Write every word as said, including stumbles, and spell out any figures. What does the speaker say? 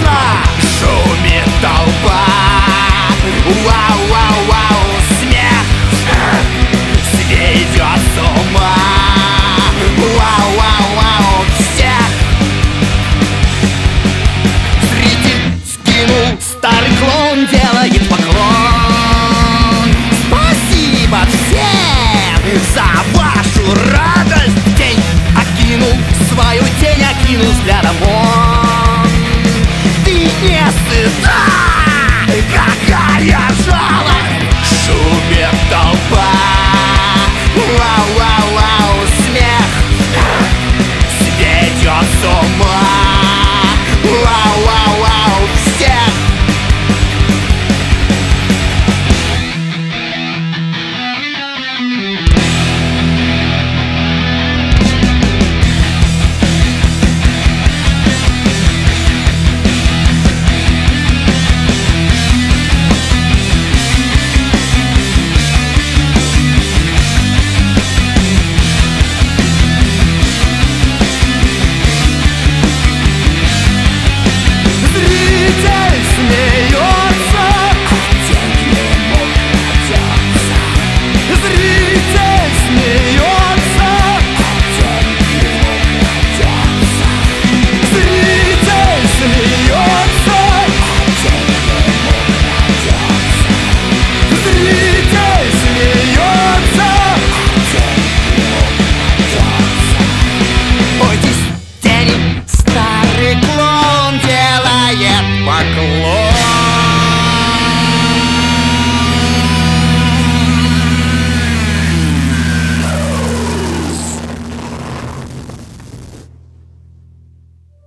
страшно. Шумит толпа. Вау, вау, вау, смех сведет с ума. Вау, вау, вау, всех. Зритель скинул, старый клоун делает поклон. Спасибо всем за вашу радость. День окинул, свою тень окинул взглядом он. Ты не стыда, какая жалость. Шумит толпа. Вау, вау, вау, смех сведет с ума. Вау, вау, вау, всех. Ой,